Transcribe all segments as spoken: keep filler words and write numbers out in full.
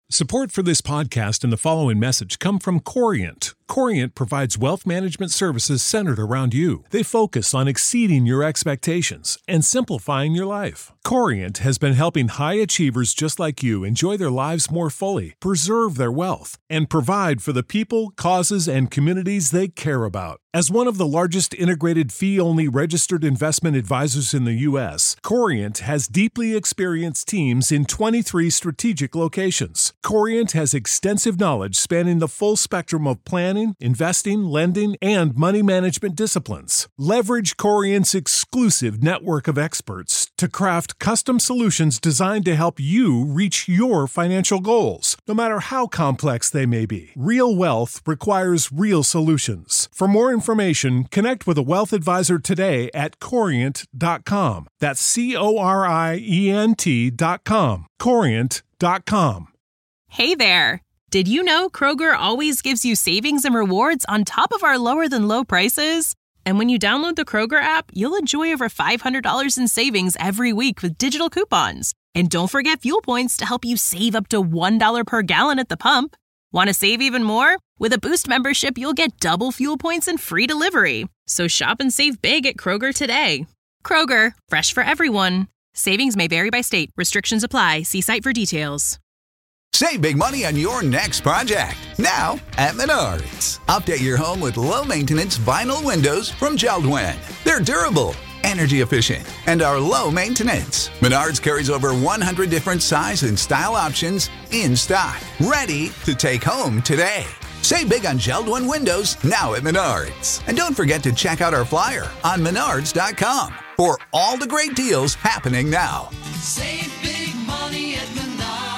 Support for this podcast and the following message come from Corient. Corient provides wealth management services centered around you. They focus on exceeding your expectations and simplifying your life. Corient has been helping high achievers just like you enjoy their lives more fully, preserve their wealth, and provide for the people, causes, and communities they care about. As one of the largest integrated fee-only registered investment advisors in the U S, Corient has deeply experienced teams in twenty-three strategic locations. Corient has extensive knowledge spanning the full spectrum of planning, investing, lending, and money management disciplines. Leverage Corient's exclusive network of experts to craft custom solutions designed to help you reach your financial goals, no matter how complex they may be. Real wealth requires real solutions. For more information, connect with a wealth advisor today at corient dot com. That's C O R I E N T dot com. corient dot com. Hey there! Did you know Kroger always gives you savings and rewards on top of our lower-than-low prices? And when you download the Kroger app, you'll enjoy over five hundred dollars in savings every week with digital coupons. And don't forget fuel points to help you save up to one dollar per gallon at the pump. Want to save even more? With a Boost membership, you'll get double fuel points and free delivery. So shop and save big at Kroger today. Kroger, fresh for everyone. Savings may vary by state. Restrictions apply. See site for details. Save big money on your next project, now at Menards. Update your home with low-maintenance vinyl windows from Jeld-Wen. They're durable, energy efficient, and are low maintenance. Menards carries over one hundred different size and style options in stock, ready to take home today. Save big on Jeld-Wen windows now at Menards. And don't forget to check out our flyer on menards dot com for all the great deals happening now. Save big money at Menards.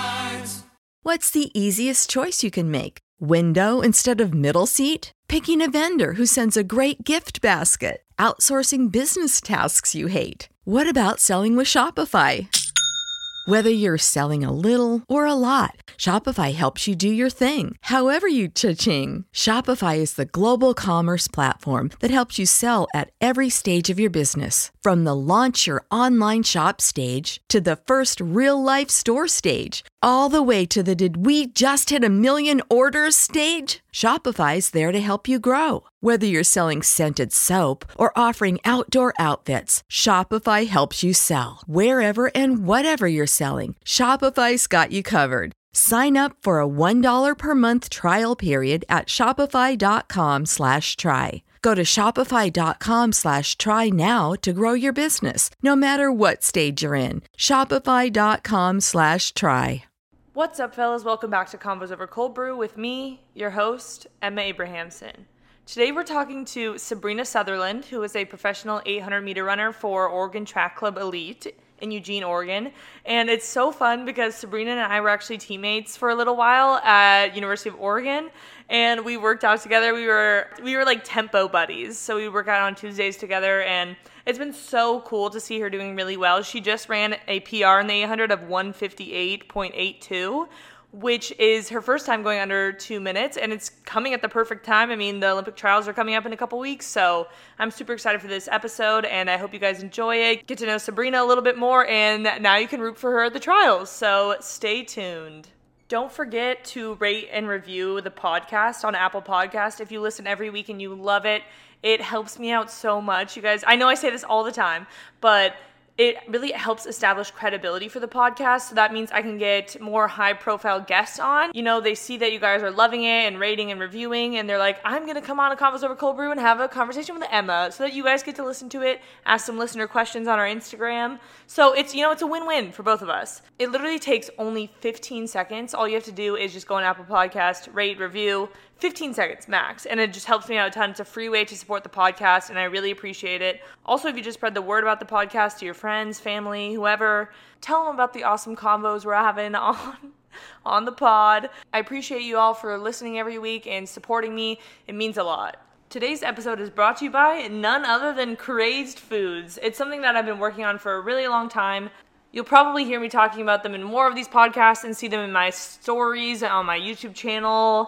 What's the easiest choice you can make? Window instead of middle seat? Picking a vendor who sends a great gift basket? Outsourcing business tasks you hate? What about selling with Shopify? Whether you're selling a little or a lot, Shopify helps you do your thing, however you cha-ching. Shopify is the global commerce platform that helps you sell at every stage of your business. From the launch your online shop stage to the first real-life store stage, all the way to the did we just hit a million orders stage. Shopify's there to help you grow. Whether you're selling scented soap or offering outdoor outfits, Shopify helps you sell. Wherever and whatever you're selling, Shopify's got you covered. Sign up for a one dollar per month trial period at shopify.com slash try. Go to shopify.com slash try now to grow your business, no matter what stage you're in. Shopify.com slash try. What's up, fellas? Welcome back to Convos Over Cold Brew with me, your host, Emma Abrahamson. Today we're talking to Sabrina Sutherland, who is a professional eight hundred meter runner for Oregon Track Club Elite in Eugene, Oregon. And it's so fun because Sabrina and I were actually teammates for a little while at University of Oregon, and we worked out together. We were we were like tempo buddies, so we work out on Tuesdays together, and it's been so cool to see her doing really well. She just ran a P R in the eight hundred of one fifty-eight point eight two, which is her first time going under two minutes, and it's coming at the perfect time. I mean, the Olympic trials are coming up in a couple weeks, so I'm super excited for this episode, and I hope you guys enjoy it. Get to know Sabrina a little bit more, and now you can root for her at the trials, so stay tuned. Don't forget to rate and review the podcast on Apple Podcast. If you listen every week and you love it, it helps me out so much. You guys, I know I say this all the time, but it really helps establish credibility for the podcast. So that means I can get more high-profile guests on. You know, they see that you guys are loving it and rating and reviewing, and they're like, I'm going to come on a Convos Over Cold Brew and have a conversation with Emma so that you guys get to listen to it, ask some listener questions on our Instagram. So it's, you know, it's a win-win for both of us. It literally takes only fifteen seconds. All you have to do is just go on Apple Podcast, rate, review, fifteen seconds max, and it just helps me out a ton. It's a free way to support the podcast, and I really appreciate it. Also, if you just spread the word about the podcast to your friends, family, whoever, tell them about the awesome combos we're having on on the pod. I appreciate you all for listening every week and supporting me. It means a lot. Today's episode is brought to you by none other than Crazed Foods. It's something that I've been working on for a really long time. You'll probably hear me talking about them in more of these podcasts and see them in my stories on my YouTube channel.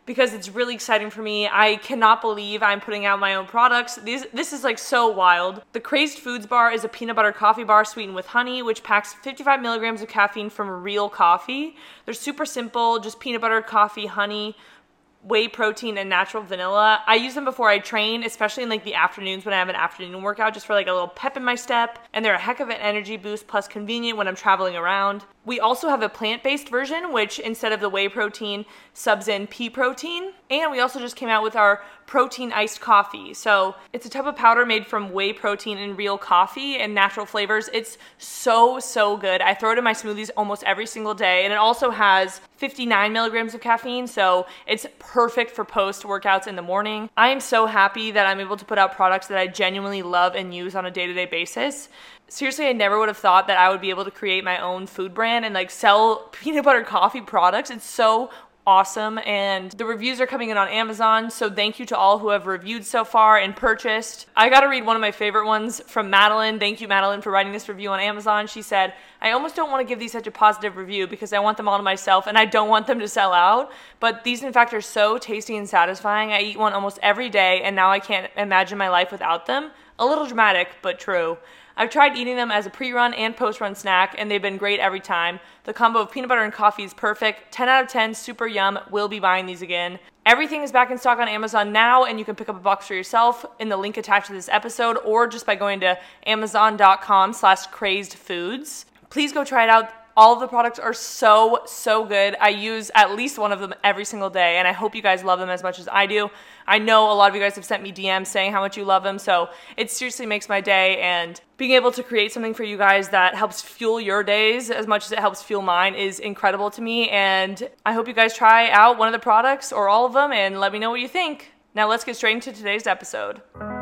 because it's really exciting for me. I cannot believe I'm putting out my own products. These, this is like so wild. The Crazed Foods bar is a peanut butter coffee bar sweetened with honey, which packs fifty-five milligrams of caffeine from real coffee. They're super simple, just peanut butter, coffee, honey, whey protein, and natural vanilla. I use them before I train, especially in like the afternoons when I have an afternoon workout, just for like a little pep in my step. And they're a heck of an energy boost, plus convenient when I'm traveling around. We also have a plant-based version, which instead of the whey protein, subs in pea protein. And we also just came out with our protein iced coffee. So it's a type of powder made from whey protein and real coffee and natural flavors. It's so, so good. I throw it in my smoothies almost every single day. And it also has fifty-nine milligrams of caffeine, so it's perfect for post-workouts in the morning. I am so happy that I'm able to put out products that I genuinely love and use on a day-to-day basis. Seriously, I never would have thought that I would be able to create my own food brand and like sell peanut butter coffee products. It's so awesome, and the reviews are coming in on Amazon, so thank you to all who have reviewed so far and purchased. I gotta read one of my favorite ones from Madeline. Thank you, Madeline, for writing this review on Amazon. She said, I almost don't want to give these such a positive review because I want them all to myself and I don't want them to sell out, but these in fact are so tasty and satisfying. I eat one almost every day and now I can't imagine my life without them. A little dramatic, but true. I've tried eating them as a pre-run and post-run snack, and they've been great every time. The combo of peanut butter and coffee is perfect. ten out of ten, super yum. Will be buying these again. Everything is back in stock on Amazon now, and you can pick up a box for yourself in the link attached to this episode, or just by going to amazon.com slash crazed foods. Please go try it out. All of the products are so, so good. I use at least one of them every single day, and I hope you guys love them as much as I do. I know a lot of you guys have sent me D Ms saying how much you love them, so it seriously makes my day, and being able to create something for you guys that helps fuel your days as much as it helps fuel mine is incredible to me, and I hope you guys try out one of the products or all of them and let me know what you think. Now let's get straight into today's episode.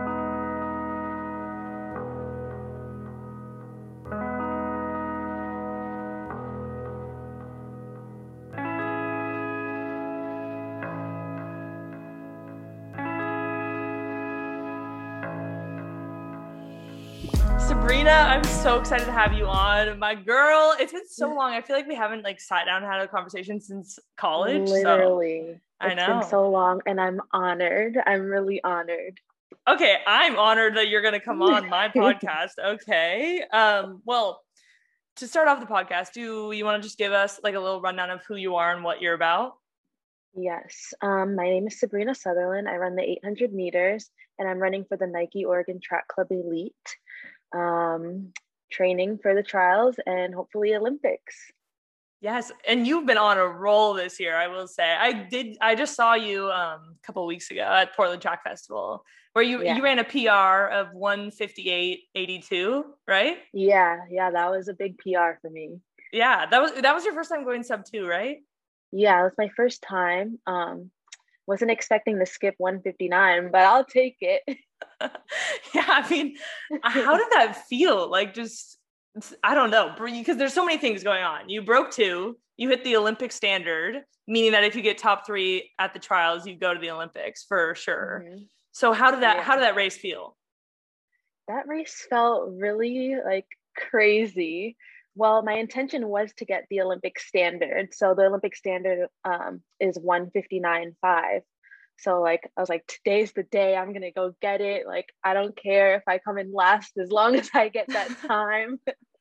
Sabrina, I'm so excited to have you on. My girl, it's been so long. I feel like we haven't like sat down and had a conversation since college. Literally. So, I know. It's been so long and I'm honored. I'm really honored. Okay, I'm honored that you're going to come on my podcast. Okay. Um, well, to start off the podcast, do you want to just give us like a little rundown of who you are and what you're about? Yes. Um, my name is Sabrina Sutherland. I run the eight hundred meters and I'm running for the Nike Oregon Track Club Elite. Um, training for the trials and hopefully Olympics. Yes, and you've been on a roll this year, I will say. I did. I just saw you um, a couple of weeks ago at Portland Track Festival, where you yeah. you ran a P R of one fifty-eight eighty-two, right? Yeah, yeah, that was a big P R for me. Yeah, that was that was your first time going sub two, right? Yeah, it was my first time. Um, wasn't expecting to skip one fifty-nine, but I'll take it. Yeah, I mean, how did that feel? Like, just, I don't know, because there's so many things going on. You broke two, you hit the Olympic standard, meaning that if you get top three at the trials, you go to the Olympics for sure. Mm-hmm. So how did that, yeah. how did that race feel? That race felt really like crazy. Well, my intention was to get the Olympic standard. So the Olympic standard um, is one fifty-nine five. So like, I was like, today's the day, I'm going to go get it. Like, I don't care if I come in last as long as I get that time.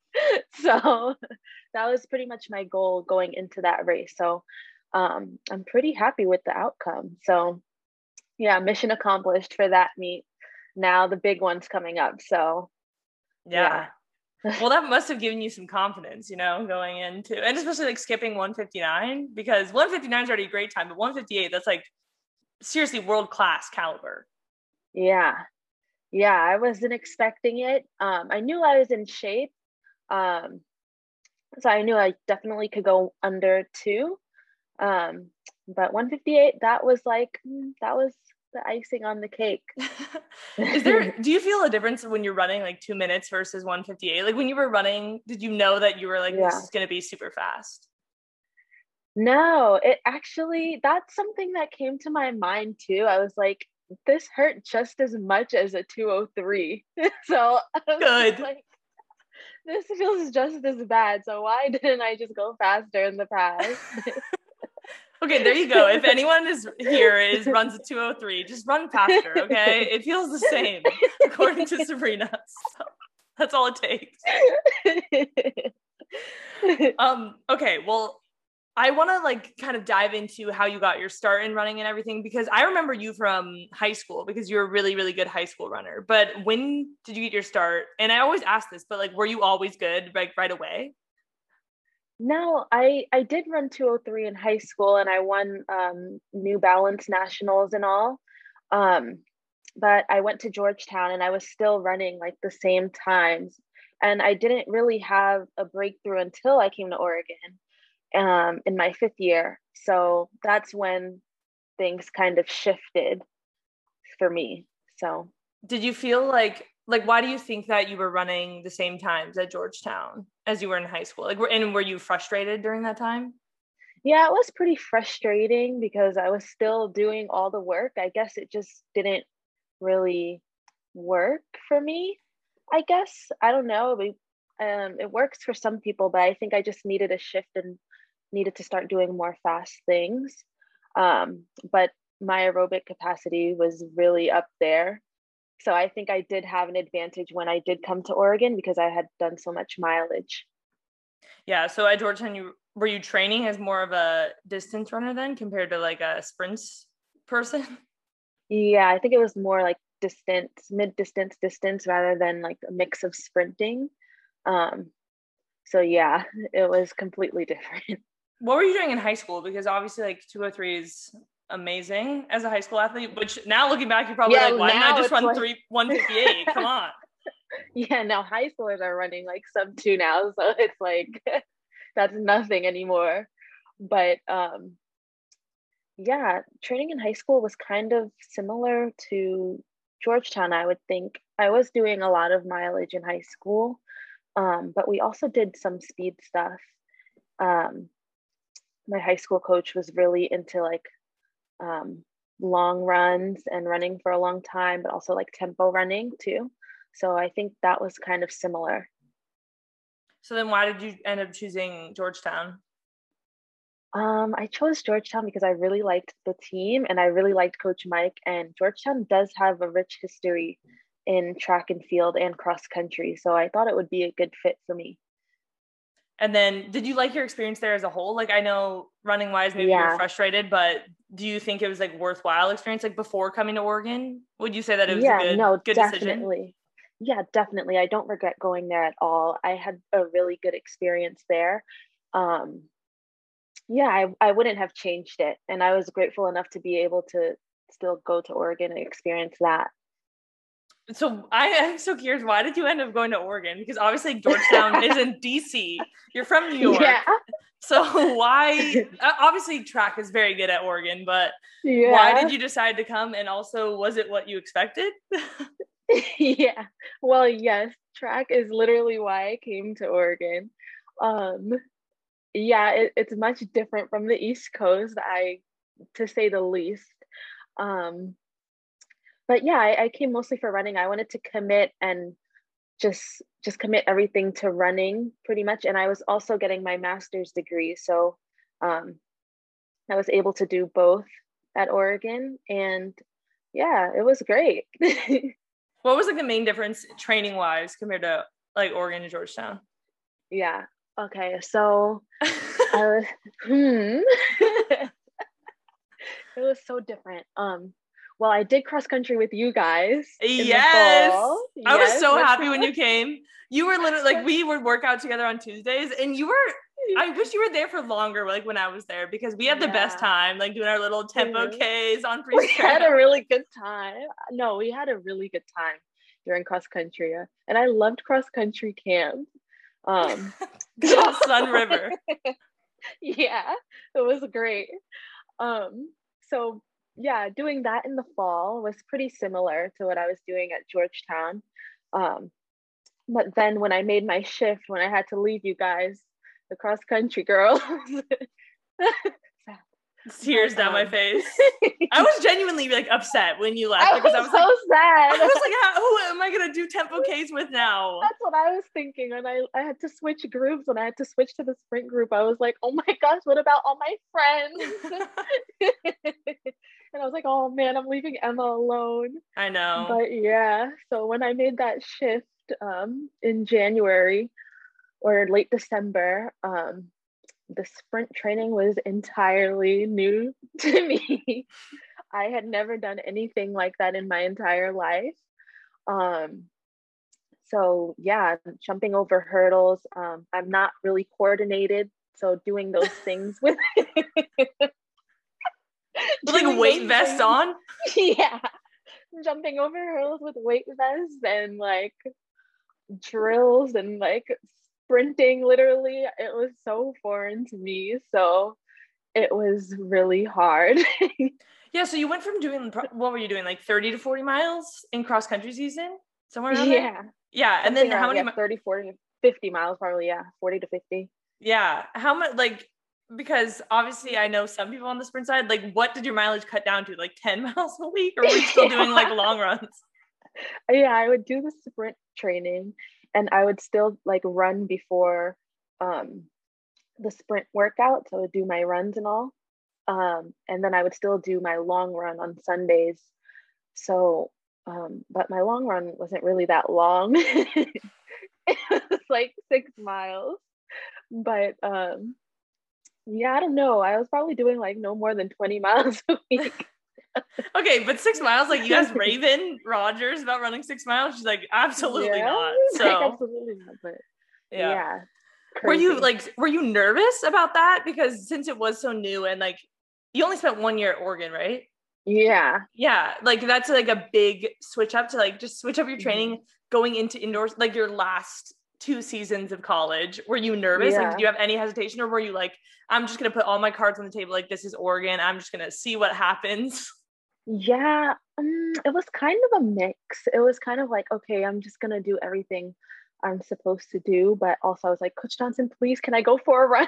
So that was pretty much my goal going into that race. So um, I'm pretty happy with the outcome. So yeah, mission accomplished for that meet. Now the big one's coming up. So yeah. yeah. Well, that must have given you some confidence, you know, going into, and especially like skipping one fifty-nine, because one fifty-nine is already a great time, but one fifty-eight, that's like seriously world-class caliber. Yeah. Yeah. I wasn't expecting it. Um, I knew I was in shape. Um, so I knew I definitely could go under two. Um, but one fifty-eight, that was like, that was the icing on the cake. Is there, do you feel a difference when you're running like two minutes versus one fifty-eight? Like when you were running, did you know that you were like, yeah. this is going to be super fast? No, it actually, that's something that came to my mind too. I was like, this hurt just as much as a two oh three. So I was good. Like, this feels just as bad. So why didn't I just go faster in the past? Okay, there you go. If anyone is here is runs a two oh three, just run faster, okay? It feels the same, according to Sabrina. So that's all it takes. Um, okay, well, I want to like kind of dive into how you got your start in running and everything, because I remember you from high school because you're a really, really good high school runner. But when did you get your start? And I always ask this, but like, were you always good, like right away? No, I I did run two oh three in high school, and I won um, New Balance nationals and all. Um, but I went to Georgetown, and I was still running like the same times, and I didn't really have a breakthrough until I came to Oregon um, in my fifth year. So that's when things kind of shifted for me. So Did you feel like, like, why do you think that you were running the same times at Georgetown as you were in high school? Like, were, and were you frustrated during that time? yeah, it was pretty frustrating because I was still doing all the work. I guess it just didn't really work for me. I guess I don't know. We, um, it works for some people, but I think I just needed a shift and needed to start doing more fast things. Um, but my aerobic capacity was really up there. So I think I did have an advantage when I did come to Oregon because I had done so much mileage. Yeah. So at Georgetown, you were you training as more of a distance runner then compared to like a sprints person? Yeah, I think it was more like distance, mid distance, distance rather than like a mix of sprinting. Um, so yeah, it was completely different. What were you doing in high school? Because obviously like two oh three is amazing as a high school athlete, which now looking back, you're probably Yeah, like, why didn't I now just it's run like- three one fifty-eight? Come on. Yeah, now high schoolers are running like sub two now, so it's like that's nothing anymore. But um, yeah, training in high school was kind of similar to Georgetown, I would think. I was doing a lot of mileage in high school, um, but we also did some speed stuff. Um, my high school coach was really into like um, long runs and running for a long time, but also like tempo running too. So I think that was kind of similar. So then why did you end up choosing Georgetown? Um, I chose Georgetown because I really liked the team and I really liked Coach Mike. And Georgetown does have a rich history in track and field and cross country. So I thought it would be a good fit for me. And then did you like your experience there as a whole? Like I know running wise, maybe Yeah. you're frustrated, but do you think it was like worthwhile experience? Like before coming to Oregon, would you say that it was Yeah, a good, no, good decision? definitely. Yeah, definitely. I don't regret going there at all. I had a really good experience there. Um, yeah, I, I wouldn't have changed it. And I was grateful enough to be able to still go to Oregon and experience that. So I am so curious, why did you end up going to Oregon? Because obviously Georgetown is in D C. You're from New York. Yeah. So why, obviously track is very good at Oregon, but Yeah. why did you decide to come? And also, was it what you expected? Yeah. Well, yes, track is literally why I came to Oregon. Um, yeah, it, it's much different from the East Coast, I to say the least. Um, but yeah, I, I came mostly for running. I wanted to commit and just just commit everything to running pretty much. And I was also getting my master's degree. So um, I was able to do both at Oregon. And yeah, it was great. What was like the main difference training wise compared to like Oregon and Georgetown? Yeah. Okay. So I was, hmm. It was so different. Um, well, I did cross country with you guys. in the Yes. fall. I was Yes, so with- happy when you came. You were literally like, we would work out together on Tuesdays and you were, I wish you were there for longer, like when I was there, because we had the best Yeah. time, like doing our little tempo Mhm. Ks on We freestyle. had a really good time. No, we had a really good time during cross country, uh, and I loved cross country camp. Um, Go Sun River. yeah, it was great. Um, so yeah, doing that in the fall was pretty similar to what I was doing at Georgetown. Um, but then when I made my shift, when I had to leave you guys, the cross country girls, tears But, down my um, face. I was genuinely like upset when you left I because was I was so like, sad. I was like, how, who am I gonna do tempo Ks with now? That's what I was thinking. And I, I had to switch groups and I had to switch to the sprint group. I was like, oh my gosh, what about all my friends? And I was like, oh man, I'm leaving Emma alone. I know. But yeah, so when I made that shift um, in January or late December, um, the sprint training was entirely new to me. I had never done anything like that in my entire life. Um, so yeah, jumping over hurdles. Um, I'm not really coordinated. So doing those things with With like a weight vest things, on? Yeah. Jumping over hurdles with weight vests and like drills and like sprinting, literally. It was so foreign to me. So it was really hard. Yeah, so you went from doing, what were you doing, like thirty to forty miles in cross country season? Somewhere around Yeah. there? Yeah, and Something then how around, many, yeah, thirty, forty, fifty miles probably, yeah, forty to fifty. yeah, how much, like, because obviously I know some people on the sprint side, like what did your mileage cut down to, like ten miles a week, or were you still doing like long runs? Yeah, I would do the sprint training and I would still like run before um, the sprint workout. So I would do my runs and all. Um, and then I would still do my long run on Sundays. So, um, but my long run wasn't really that long. It was like six miles. But um, yeah, I don't know. I was probably doing like no more than twenty miles a week. Okay, but six miles, like you asked Raven Rogers about running six miles. She's like, absolutely Yeah, not. like, So absolutely not. But yeah. yeah. Were you Crazy. like, were you nervous about that? Because since it was so new and like, you only spent one year at Oregon, right? Yeah. Yeah. Like that's like a big switch up to like, just switch up your training Mhm. going into indoors, like your last two seasons of college. Were you nervous? Like, Yeah. did you have any hesitation, or were you like, I'm just going to put all my cards on the table. Like, this is Oregon. I'm just going to see what happens. Yeah, um, it was kind of a mix. It was kind of like, okay, I'm just gonna do everything I'm supposed to do, but also I was like, Coach Johnson, please, can I go for a run?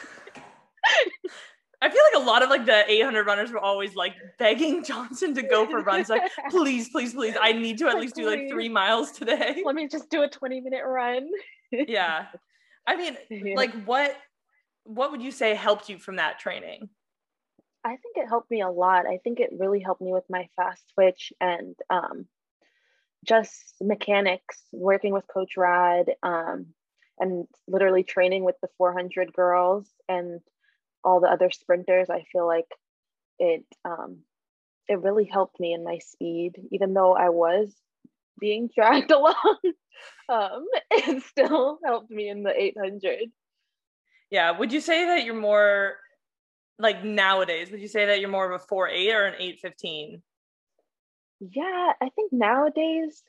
I feel like a lot of like the eight hundred runners were always like begging Johnson to go for runs. Like, please, please, please, I need to at Like, least do like please. three miles today. Let me just do a twenty minute run. Yeah. I mean, Yeah. like what, what would you say helped you from that training? I think it helped me a lot. I think it really helped me with my fast twitch and um, just mechanics, working with Coach Rod, um, and literally training with the four hundred girls and all the other sprinters. I feel like it um, it really helped me in my speed, even though I was being dragged along. um, it still helped me in the eight hundred. Yeah. Would you say that you're more like nowadays, would you say that you're more of a four eight or an eight fifteen? Yeah, I think nowadays,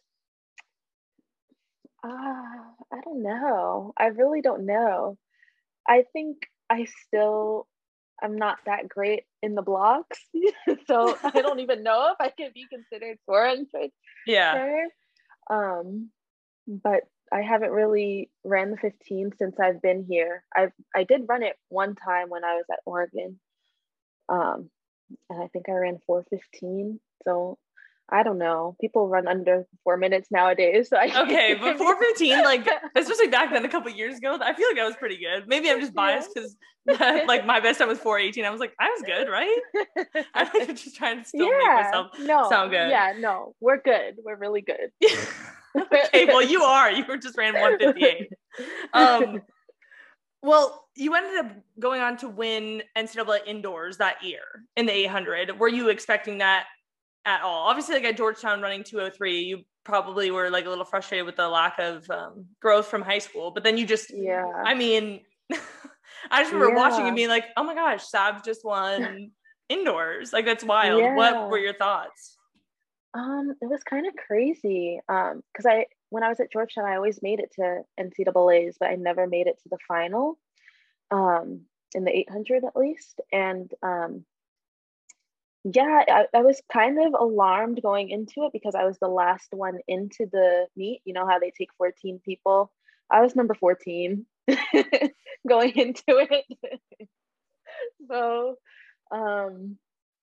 uh, I don't know. I really don't know. I think I still, I'm not that great in the blocks. So I don't even know if I can be considered four hundred. Yeah. There. Um, but I haven't really ran the fifteen since I've been here. I've I did run it one time when I was at Oregon. Um, and I think I ran four fifteen. So I don't know. People run under four minutes nowadays. So I Okay, but four fifteen, like especially back then a couple of years ago, I feel like I was pretty good. Maybe I'm just biased because like my best time was four eighteen. I was like, I was good, right? I'm like, just trying to still yeah, make myself no, sound good. Yeah, no, we're good. We're really good. Okay, well you are. You were just ran one fifty-eight. Um, well, you ended up going on to win N C double A indoors that year in the eight hundred. Were you expecting that at all? Obviously, like at Georgetown running two oh three, you probably were like a little frustrated with the lack of um, growth from high school. But then you just, Yeah. I mean, I just remember Yeah. watching and being like, oh my gosh, Sab just won indoors. Like that's wild. Yeah. What were your thoughts? Um, it was kind of crazy. Um, because I when I was at Georgetown, I always made it to N C double A's, but I never made it to the final. Um, in the eight hundred at least. And um yeah, I, I was kind of alarmed going into it because I was the last one into the meet. You know how they take fourteen people? I was number fourteen going into it. So Um,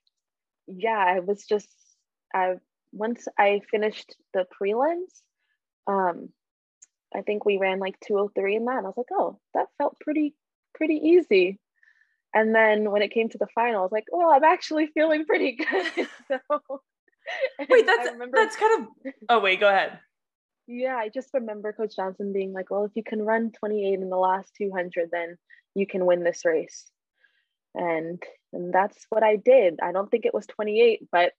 yeah, I was just, I, once I finished the prelims, um, I think we ran like two oh three in that. And I was like, oh, that felt pretty, pretty easy. And then when it came to the final, I was like, well, I'm actually feeling pretty good. So, Wait, that's, I remember, that's kind of, oh, wait, go ahead. yeah, I just remember Coach Johnson being like, well, if you can run twenty-eight in the last two hundred, then you can win this race. And, and that's what I did. I don't think it was twenty-eight, but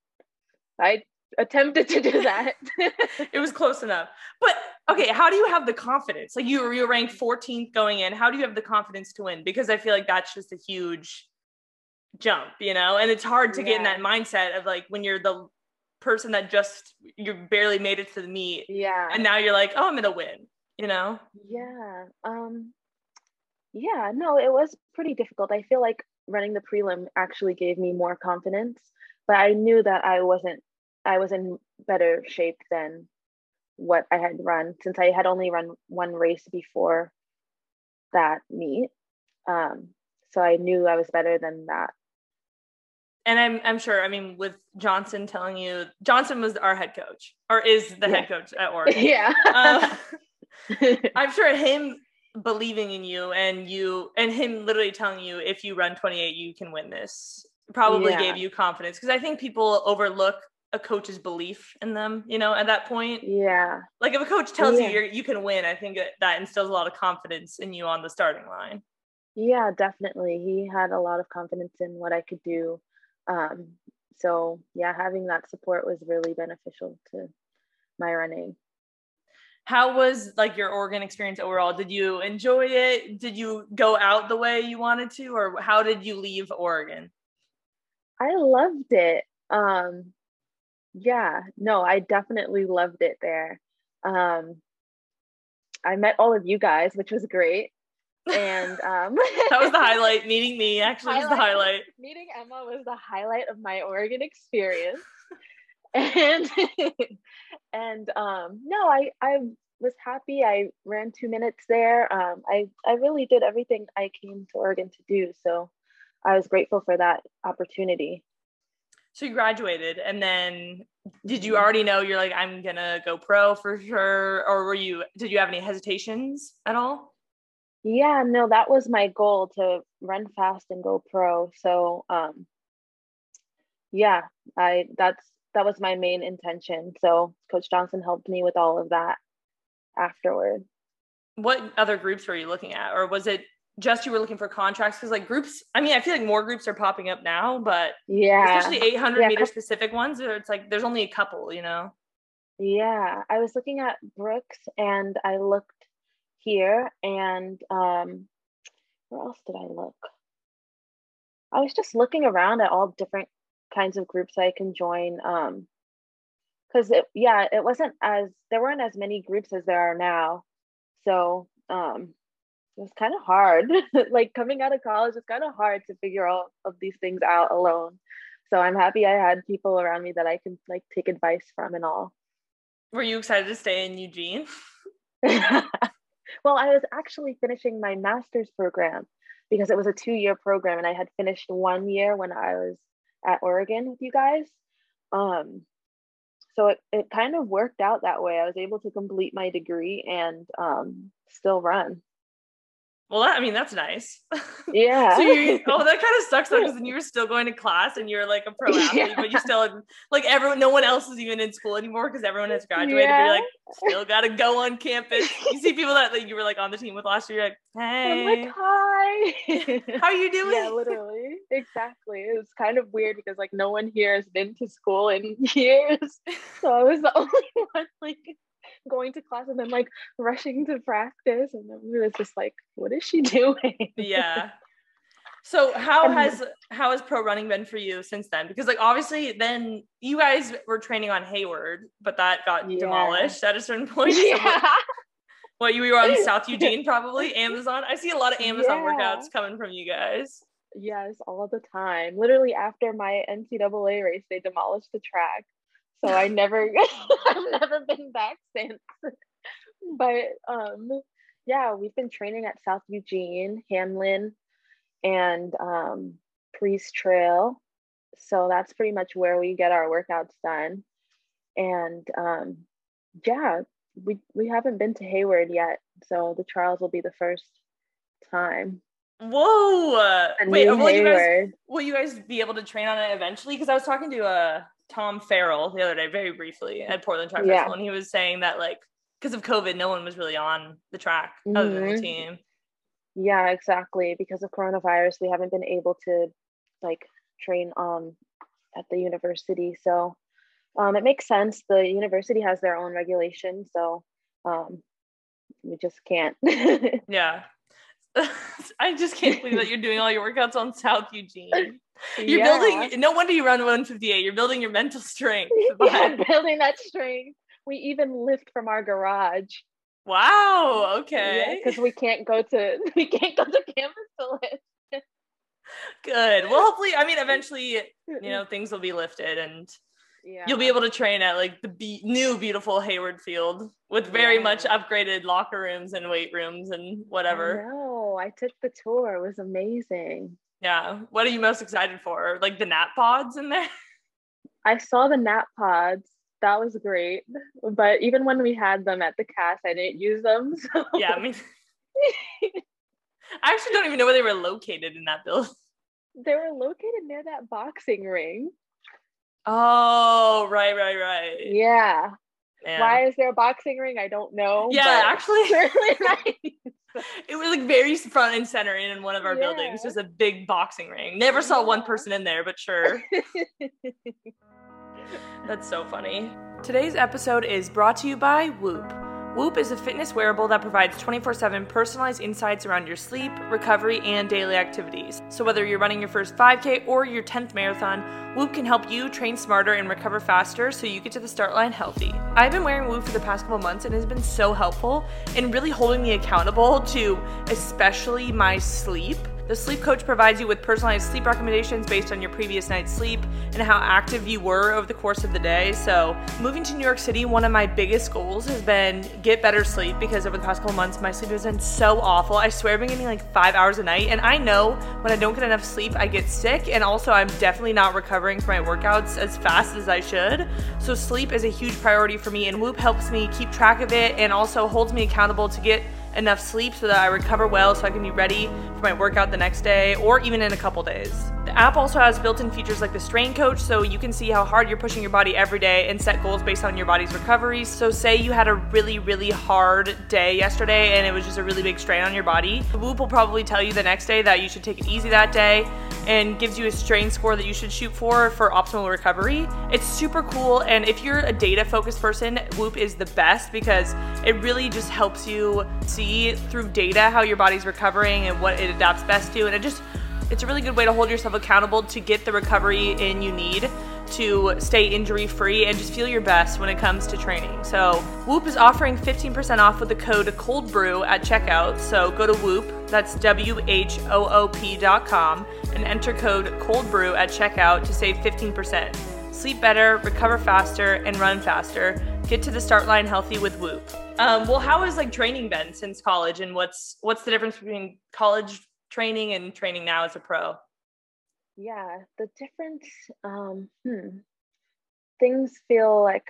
I attempted to do that. It was close enough. But okay, how do you have the confidence? Like you were, you were ranked fourteenth going in. How do you have the confidence to win? Because I feel like that's just a huge jump, you know? And it's hard to Yeah. get in that mindset of like when you're the person that just, you barely made it to the meet. Yeah. And now you're like, oh, I'm going to win, you know? Yeah. Um, yeah, no, it was pretty difficult. I feel like running the prelim actually gave me more confidence, but I knew that I wasn't, I was in better shape than what I had run since I had only run one race before that meet. Um, so I knew I was better than that. And I'm I'm sure, I mean, with Johnson telling you, Johnson was our head coach, or is the Yeah. head coach at Oregon. Yeah. uh, I'm sure him believing in you and you, and him literally telling you, if you run twenty-eight, you can win this, probably Yeah. gave you confidence. Because I think people overlook a coach's belief in them, you know, at that point. Yeah. Like if a coach tells Yeah. you you're, you can win, I think that, that instills a lot of confidence in you on the starting line. Yeah, definitely. He had a lot of confidence in what I could do. Um, so yeah, having that support was really beneficial to my running. How was like your Oregon experience overall? Did you enjoy it? Did you go out the way you wanted to, or how did you leave Oregon? I loved it. Um, yeah, no, I definitely loved it there. Um, I met all of you guys, which was great. And um, That was the highlight. Meeting me actually was the highlight. Meeting Emma was the highlight of my Oregon experience. And and um, no, I I was happy. I ran two minutes there. Um, I I really did everything I came to Oregon to do. So I was grateful for that opportunity. So you graduated, and then did you already know you're like, I'm gonna go pro for sure, or were you? Did you have any hesitations at all? Yeah, no, that was my goal, to run fast and go pro. So um, yeah, I that's that was my main intention. So Coach Johnson helped me with all of that afterward. What other groups were you looking at, or was it just you were looking for contracts? Because like groups, I mean, I feel like more groups are popping up now, but Yeah, especially eight hundred yeah, meter co- specific ones, where it's like there's only a couple, you know. yeah. I was looking at Brooks, and I looked here, and um, where else did I look? I was just looking around at all different kinds of groups I can join. Um, because it, yeah, it wasn't as there weren't as many groups as there are now. So um, it was kind of hard. Like coming out of college, it's kind of hard to figure all of these things out alone. So I'm happy I had people around me that I could like take advice from and all. Were you excited to stay in Eugene? Well, I was actually finishing my master's program because it was a two-year program, and I had finished one year when I was at Oregon with you guys. Um, so it, it kind of worked out that way. I was able to complete my degree and um, still run. Well, that, I mean, that's nice. Yeah. So you, oh, that kind of sucks though, because then you were still going to class and you're like a pro athlete, Yeah. but you still like everyone, no one else is even in school anymore because everyone has graduated. Yeah. But you're like, still got to go on campus. You see people that like you were like on the team with last year, you're like, I'm hey, like, hi. how you doing? Yeah, literally. Exactly. It was kind of weird because like no one here has been to school in years. So I was the only one like going to class and then like rushing to practice, and then it was just like, what is she doing? Yeah. So how And- has how has pro running been for you since then? Because like obviously then you guys were training on Hayward, but that got Yeah. demolished at a certain point. So Yeah. what, what you were on South Eugene, probably Amazon. I see a lot of Amazon Yeah. workouts coming from you guys. Yes, all the time. Literally after my N C double A race, they demolished the track. So I never I've never been back since. But um yeah, we've been training at South Eugene, Hamlin, and um Priest Trail. So that's pretty much where we get our workouts done. And um, yeah, we we haven't been to Hayward yet, so the trials will be the first time. Whoa! A Wait, new will you guys Hayward. will you guys be able to train on it eventually? Because I was talking to uh Tom Farrell the other day, very briefly, at Portland Track Yeah. Festival, and he was saying that like because of COVID, no one was really on the track other than the Mhm. team. Yeah, exactly. Because of coronavirus, we haven't been able to like train um at the university. So um, it makes sense. The university has their own regulations, so um, we just can't. Yeah. I just can't believe that you're doing all your workouts on South Eugene. You're Yeah. building, no wonder you run one fifty-eight. You're building your mental strength. Yeah, by- building that strength. We even lift from our garage. Wow. Yeah, Okay. because we can't go to we can't go to campus to lift. Good. Well, hopefully, I mean, eventually, you know, things will be lifted and Yeah. you'll be able to train at like the be- new beautiful Hayward Field with very Yeah. much upgraded locker rooms and weight rooms and whatever. No, I took the tour. It was amazing. Yeah. What are you most excited for? Like the nap pods in there? I saw the nap pods. That was great. But even when we had them at the cast, I didn't use them. So. Yeah. I mean, I actually don't even know where they were located in that building. They were located near that boxing ring. Oh, right, right, right. Yeah. Man. Why is there a boxing ring? I don't know. Yeah, but actually, it's really nice. it was like very front and center in one of our Yeah. buildings, just a big boxing ring. Never saw one Yeah. person in there, but sure. That's so funny. Today's episode is brought to you by Whoop. Whoop is a fitness wearable that provides twenty-four seven personalized insights around your sleep, recovery, and daily activities. So whether you're running your first five K or your tenth marathon, Whoop can help you train smarter and recover faster so you get to the start line healthy. I've been wearing Whoop for the past couple months and it has been so helpful in really holding me accountable to especially my sleep. The sleep coach provides you with personalized sleep recommendations based on your previous night's sleep and how active you were over the course of the day. So moving to New York City, one of my biggest goals has been get better sleep because over the past couple months, my sleep has been so awful. I swear I've been getting like five hours a night. And I know when I don't get enough sleep, I get sick. And also I'm definitely not recovering from my workouts as fast as I should. So sleep is a huge priority for me and Whoop helps me keep track of it and also holds me accountable to get enough sleep so that I recover well so I can be ready for my workout the next day or even in a couple days. The app also has built-in features like the Strain Coach so you can see how hard you're pushing your body every day and set goals based on your body's recovery. So say you had a really, really hard day yesterday and it was just a really big strain on your body. Whoop will probably tell you the next day that you should take it easy that day and gives you a strain score that you should shoot for for optimal recovery. It's super cool and if you're a data-focused person, Whoop is the best because it really just helps you see through data how your body's recovering and what it adapts best to, and it just it's a really good way to hold yourself accountable to get the recovery in you need to stay injury free and just feel your best when it comes to training. So Whoop is offering fifteen percent off with the code COLDBREW at checkout. So go to Whoop, that's W H O O P dot com, and enter code COLDBREW at checkout to save fifteen percent. Sleep better, recover faster, and run faster. Get to the start line healthy with Whoop. Um, well, how has like training been since college, and what's what's the difference between college training and training now as a pro? Yeah, the difference, um, hmm, things feel like,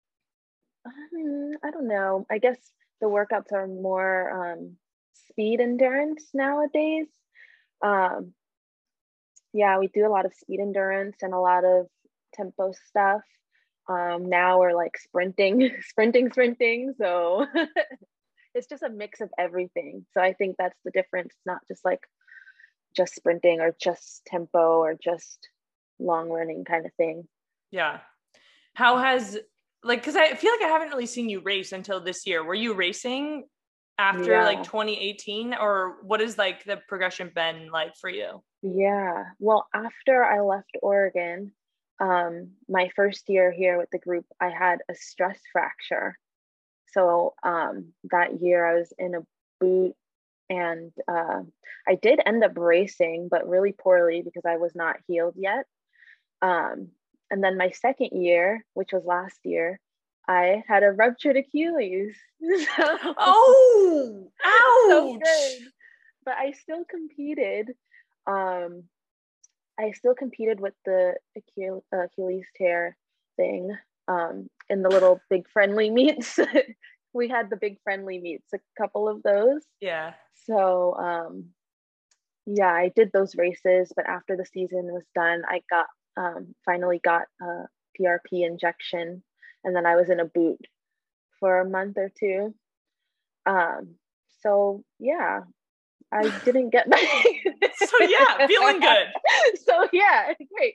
um, I don't know. I guess the workouts are more um, speed endurance nowadays. Um, yeah, we do a lot of speed endurance and a lot of tempo stuff. Um, now we're like sprinting, sprinting, sprinting. So it's just a mix of everything. So I think that's the difference. It's not just like just sprinting or just tempo or just long running kind of thing. Yeah. How has like, cause I feel like I haven't really seen you race until this year. Were you racing after Yeah. like twenty eighteen or what is like the progression been like for you? Yeah. Well, after I left Oregon, um, my first year here with the group, I had a stress fracture. So um, that year I was in a boot and uh, I did end up racing, but really poorly because I was not healed yet. Um, and then my second year, which was last year, I had a ruptured Achilles. So, Oh, so ouch. good. But I still competed. Um, I still competed with the Achille, Achilles tear thing um, in the little big friendly meets. We had the big friendly meets, a couple of those. Yeah. So um, yeah, I did those races, but after the season was done, I got um, finally got a P R P injection, and then I was in a boot for a month or two. Um, so yeah, I didn't get my. So yeah, feeling good. So yeah, great.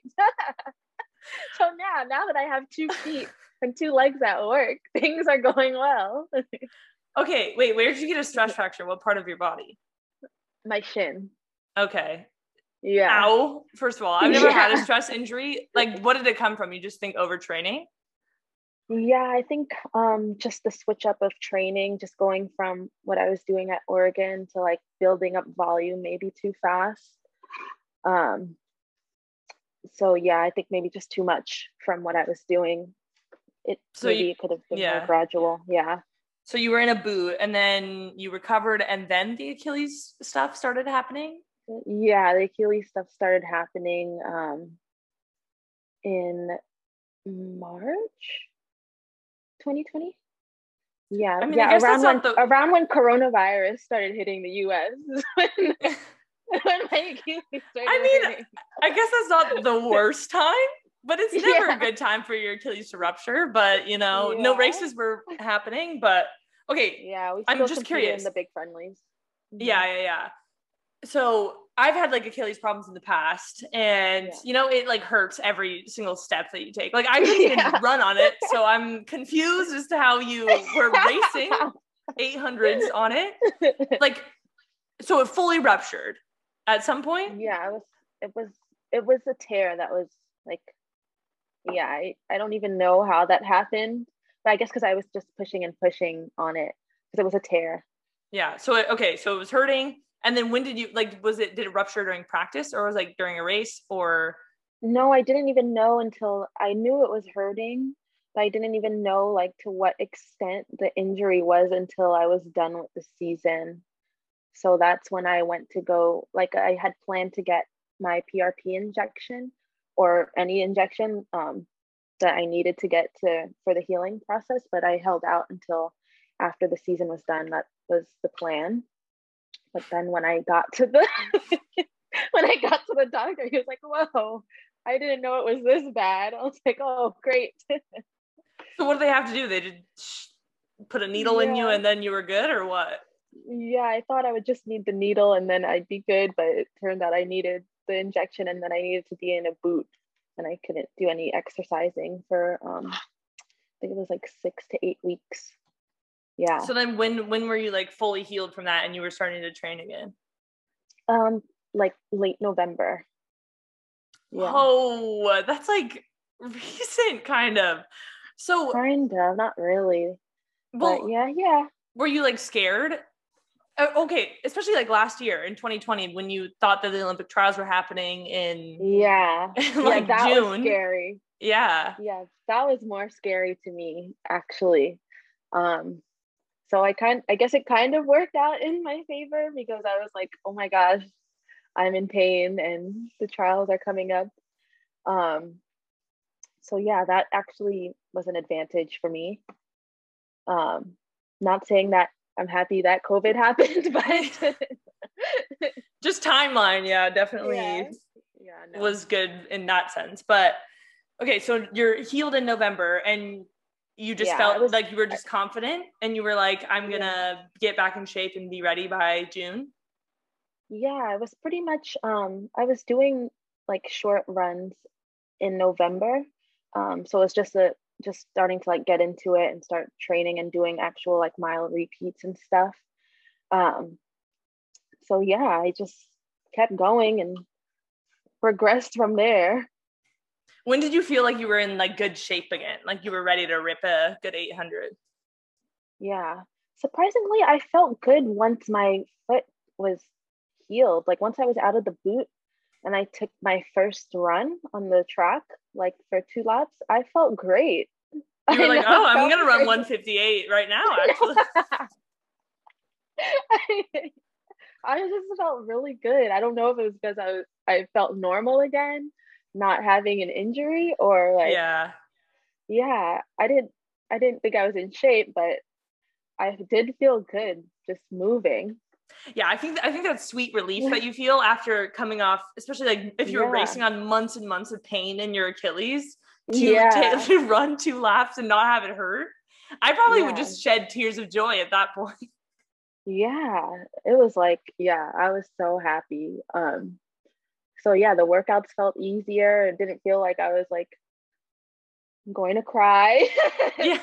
So now, now that I have two feet and two legs at work, things are going well. Okay, wait, where did you get a stress fracture? What part of your body? My shin. Okay. Yeah. Ow. First of all, I've never Yeah. had a stress injury. Like, what did it come from? You just think overtraining? Yeah, I think um, just the switch up of training, just going from what I was doing at Oregon to like building up volume maybe too fast. Um, so yeah, I think maybe just too much from what I was doing. It So maybe you- it could have been yeah. more gradual. Yeah. So you were in a boot and then you recovered and then the Achilles stuff started happening? Yeah, the Achilles stuff started happening um, in March twenty twenty. Yeah, I mean, I yeah, guess around that's when not the- around when coronavirus started hitting the U S when, when my Achilles started I mean, hitting. I guess that's not the worst time, but it's never Yeah. a good time for your Achilles to rupture. But, you know, no Yeah. races were happening. But, okay, Yeah, we I'm still just competed curious. in the big friendlies. Yeah, yeah, yeah. So I've had like Achilles problems in the past, and Yeah. you know, it like hurts every single step that you take. Like I couldn't even Yeah. run on it, so I'm confused as to how you were racing eight hundreds on it. Like, so it fully ruptured at some point. Yeah, it was it was it was a tear that was like, yeah, I, I don't even know how that happened, but I guess because I was just pushing and pushing on it because it was a tear. Yeah. So it, okay, so it was hurting, and then when did you like? Was it did it rupture during practice, or was it, like during a race, or? No, I didn't even know until I knew it was hurting, but I didn't even know like to what extent the injury was until I was done with the season. So that's when I went to go, like I had planned to get my P R P injection or any injection um, that I needed to get to for the healing process, but I held out until after the season was done. That was the plan. But then when I got to the when I got to the doctor, he was like, "Whoa, I didn't know it was this bad." I was like, "Oh, great." So what do they have to do? They did sh- put a needle in you, Yeah. and then you were good, or what? Yeah, I thought I would just need the needle and then I'd be good, but it turned out I needed the injection and then I needed to be in a boot and I couldn't do any exercising for um I think it was like six to eight weeks. Yeah. So then when when were you like fully healed from that and you were starting to train again? Um like late November. Yeah. Oh, that's like recent kind of. So Kind of, not really. well, But yeah, yeah. were you like scared? Uh, okay, especially like last year in twenty twenty when you thought that the Olympic trials were happening in Yeah. like yeah, that was June. scary. Yeah. Yeah, that was more scary to me actually. Um so I kind I guess it kind of worked out in my favor because I was like, oh my gosh, I'm in pain and the trials are coming up. Um so yeah, that actually was an advantage for me. Um not saying that I'm happy that COVID happened, but Just timeline, yeah, definitely yeah, yeah no. was good in that sense. But okay, so you're healed in November and you just Yeah, felt I was- like you were just confident and you were like, I'm gonna Yeah. get back in shape and be ready by June. Yeah, I was pretty much um I was doing like short runs in November. Um so it's just a just starting to like get into it and start training and doing actual like mile repeats and stuff. Um so yeah, I just kept going and progressed from there. When did you feel like you were in like good shape again? Like you were ready to rip a good eight hundred? Yeah. Surprisingly, I felt good once my foot was healed. Like once I was out of the boot and I took my first run on the track, like for two laps, I felt great. You were I like, know, oh, I I'm felt gonna run great. one fifty-eight right now, actually. I just felt really good. I don't know if it was because I was I felt normal again, not having an injury, or like, Yeah. yeah, I didn't I didn't think I was in shape, but I did feel good just moving. Yeah, I think I think that sweet relief that you feel after coming off, especially like if you were Yeah. racing on months and months of pain in your Achilles, to Yeah. ta- to run two laps and not have it hurt. I probably would Yeah. just shed tears of joy at that point. Yeah. It was like, yeah, I was so happy. Um, so yeah, the workouts felt easier. It didn't feel like I was like going to cry. Yeah.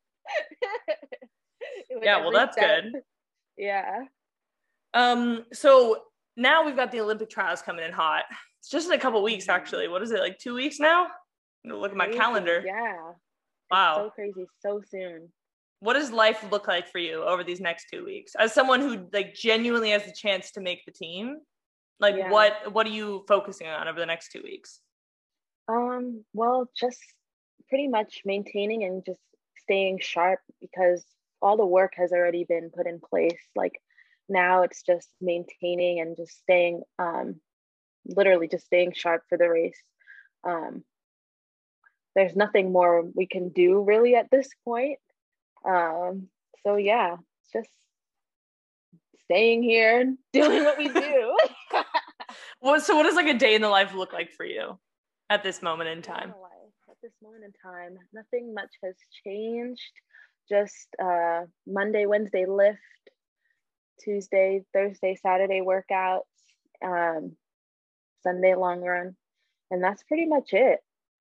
With Yeah, well, every that's step. good. Yeah. Um, so now we've got the Olympic trials coming in hot. It's just in a couple weeks, actually. What is it, like two weeks now? I'm gonna look at my Crazy. calendar. Yeah. Wow. So crazy, so soon. What does life look like for you over these next two weeks? As someone who like genuinely has the chance to make the team, like Yeah. what what are you focusing on over the next two weeks? Um, well, just pretty much maintaining and just staying sharp, because all the work has already been put in place. Like now it's just maintaining and just staying, um, literally just staying sharp for the race. Um, there's nothing more we can do really at this point. Um, so yeah, it's just staying here and doing what we do. What so what does like a day in the life look like for you at this moment in time? At this moment in time, nothing much has changed. Just uh, Monday, Wednesday lift, Tuesday, Thursday, Saturday workouts, um, Sunday long run, and that's pretty much it.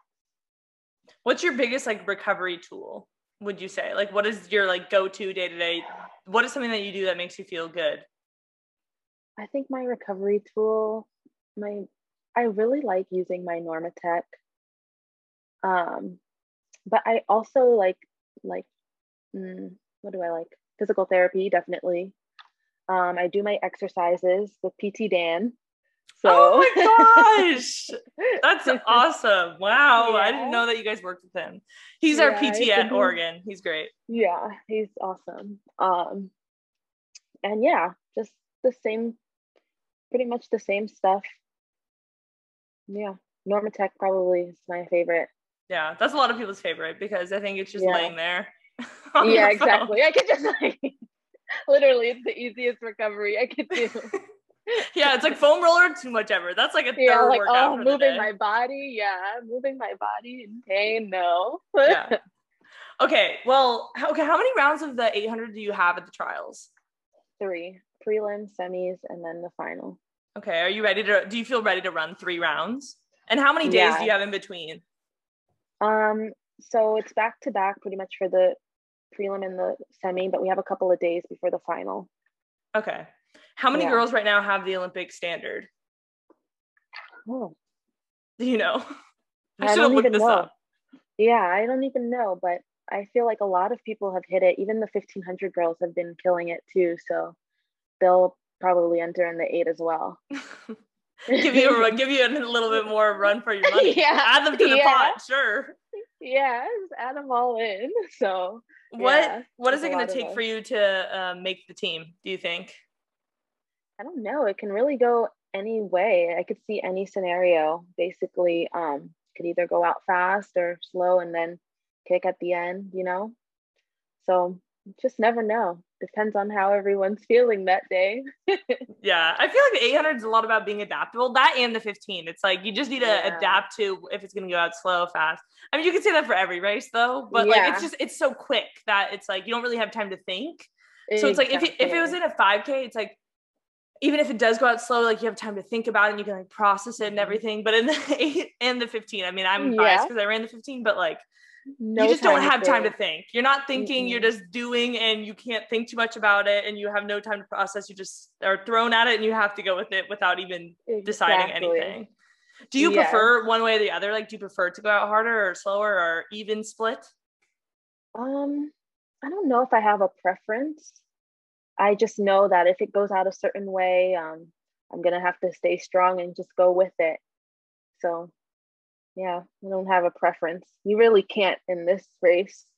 What's your biggest like recovery tool, would you say? Like what is your like go-to day-to-day? What is something that you do that makes you feel good? I think my recovery tool, my I really like using my Normatec. Um, but I also like like mm, what do I like? Physical therapy, definitely. Um, I do my exercises with P T Dan. So. Oh my gosh, that's awesome! Wow, Yeah. I didn't know that you guys worked with him. He's Yeah, our P T I at think- Oregon. He's great. Yeah, he's awesome. Um, and yeah, just the same, pretty much the same stuff. Yeah, Normatec probably is my favorite. Yeah, that's a lot of people's favorite because I think it's just Yeah. laying there. on Yeah, your phone. exactly. I could just like, literally, it's the easiest recovery I could do. Yeah, it's like foam roller too much ever. That's like a third Yeah, like, workout oh, for the moving day. my body. Yeah, moving my body in pain. No. Yeah. Okay. Well, how- okay. How many rounds of the eight hundred do you have at the trials? Three prelim, semis, and then the final. Okay. Are you ready to? Do you feel ready to run three rounds? And how many days Yeah. do you have in between? Um, so it's back to back pretty much for the prelim and the semi, but we have a couple of days before the final. Okay. How many Yeah. girls right now have the Olympic standard? Oh, Do you know? I I should have don't looked even this know. up. Yeah, I don't even know, but I feel like a lot of people have hit it. Even the fifteen hundred girls have been killing it too, so they'll probably enter in the eight as well. give you a, give you a little bit more run for your money. Yeah, Add them to the yeah. pot, sure. Yeah, just add them all in. So What yeah, what is there's it a going lot to of take us. for you to uh, make the team? Do you think? I don't know. It can really go any way. I could see any scenario. Basically, um, could either go out fast or slow and then kick at the end, you know? So just never know. Depends on how everyone's feeling that day. Yeah, I feel like the eight hundred is a lot about being adaptable. That and the fifteen. It's like you just need to Yeah. adapt to if it's going to go out slow, fast. I mean, you can say that for every race though, but like Yeah. it's just it's so quick that it's like you don't really have time to think. So it's like if you, if it was in a five K, it's like even if it does go out slow, like you have time to think about it and you can like process it and everything. But in the eight and the fifteen, I mean, I'm biased Yeah. because I ran the fifteen, but like No you just don't time to have time to think. think. You're not thinking, Mm-mm. you're just doing and you can't think too much about it and you have no time to process. You just are thrown at it and you have to go with it without even deciding Exactly. anything. Do you Yes. prefer one way or the other? Like, do you prefer to go out harder or slower or even split? Um, I don't know if I have a preference. I just know that if it goes out a certain way, um, I'm gonna have to stay strong and just go with it. So yeah, I don't have a preference. You really can't in this race.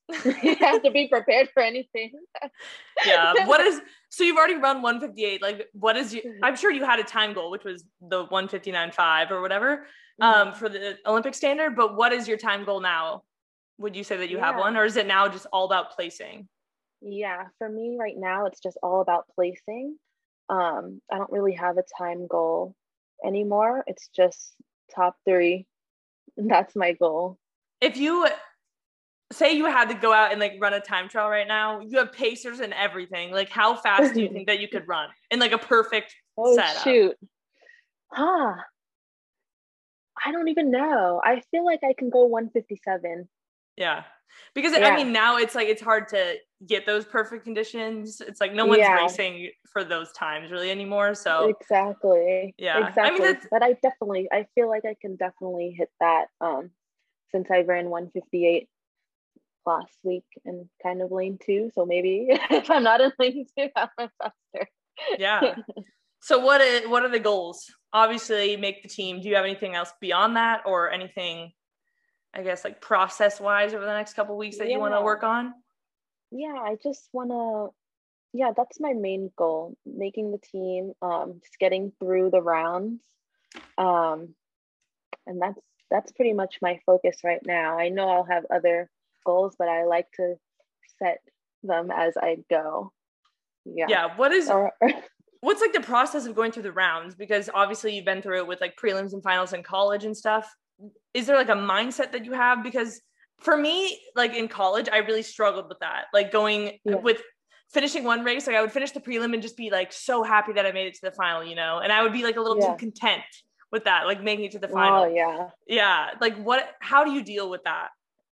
You have to be prepared for anything. Yeah. What is, so you've already run one fifty-eight. Like, what is, you, I'm sure you had a time goal, which was the one fifty-nine point five or whatever, um, for the Olympic standard. But what is your time goal now? Would you say that you Yeah. have one, or is it now just all about placing? Yeah, for me right now, it's just all about placing. Um, I don't really have a time goal anymore. It's just top three. That's my goal. If you say you had to go out and like run a time trial right now, you have pacers and everything. Like, how fast do you think that you could run in like a perfect Oh, setup? shoot. Huh. I don't even know. I feel like I can go one fifty-seven. Yeah. Because Yeah. I mean, now it's like, it's hard to get those perfect conditions. It's like, no one's Yeah. racing for those times really anymore. So Exactly. Yeah. I mean, Exactly. that's- But I definitely, I feel like I can definitely hit that um, since I ran one fifty-eight last week and kind of lane two. So maybe if I'm not in lane two, I'll run faster. yeah. So what is, what are the goals? Obviously make the team. Do you have anything else beyond that, or anything, I guess, like process wise over the next couple of weeks that you want to Yeah. work on? Yeah, I just want to, yeah, that's my main goal, making the team, um, just getting through the rounds. Um, and that's, that's pretty much my focus right now. I know I'll have other goals, but I like to set them as I go. Yeah. Yeah. What is, Or, what's like the process of going through the rounds? Because obviously you've been through it with like prelims and finals in college and stuff. Is there like a mindset that you have? Because for me, like in college, I really struggled with that. Like going Yeah. with finishing one race, like I would finish the prelim and just be like so happy that I made it to the final, you know? And I would be like a little Yeah. too content with that, like making it to the final. oh yeah. Yeah. Like what, how do you deal with that?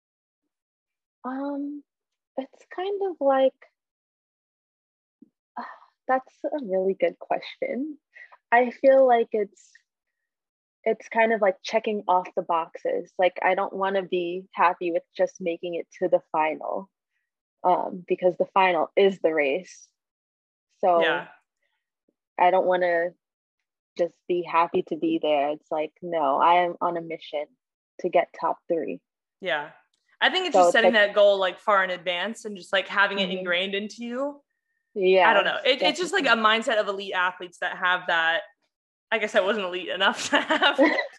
Um, it's kind of like, uh, that's a really good question. I feel like it's, it's kind of like checking off the boxes. Like, I don't want to be happy with just making it to the final, um, because the final is the race. So Yeah. I don't want to just be happy to be there. It's like, no, I am on a mission to get top three. Yeah. I think it's So just it's setting like- that goal like far in advance and just like having it Mhm. ingrained into you. Yeah. I don't know. It, it's just like a mindset of elite athletes that have that. I guess I wasn't elite enough to have.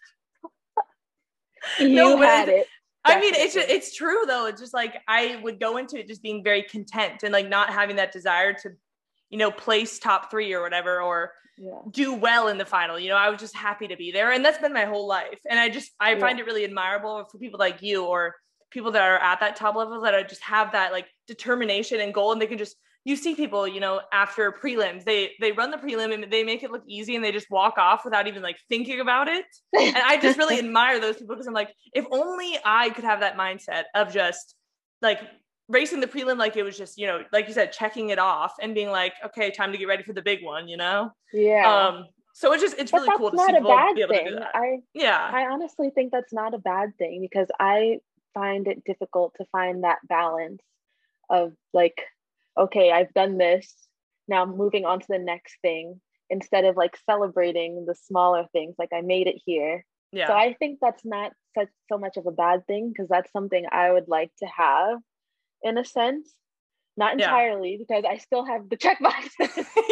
You No, but had it. I mean, it's Definitely. it's true though. It's just like I would go into it just being very content and like not having that desire to, you know, place top three or whatever, or Yeah. do well in the final. You know, I was just happy to be there, and that's been my whole life. And I just I Yeah. find it really admirable for people like you or people that are at that top level that are just have that like determination and goal, and they can just. You see people, you know, after prelims, they they run the prelim and they make it look easy and they just walk off without even like thinking about it. And I just really admire those people because I'm like, if only I could have that mindset of just like racing the prelim like it was just, you know, like you said, checking it off and being like, okay, time to get ready for the big one, you know? Yeah. Um, so it's just, it's But really that's cool to not see a people bad be able to do thing. that. I Yeah. I honestly think that's not a bad thing because I find it difficult to find that balance of like, okay, I've done this. Now I'm moving on to the next thing instead of like celebrating the smaller things. Like I made it here. Yeah. So I think that's not such so much of a bad thing because that's something I would like to have in a sense. Not Yeah. entirely because I still have the check boxes.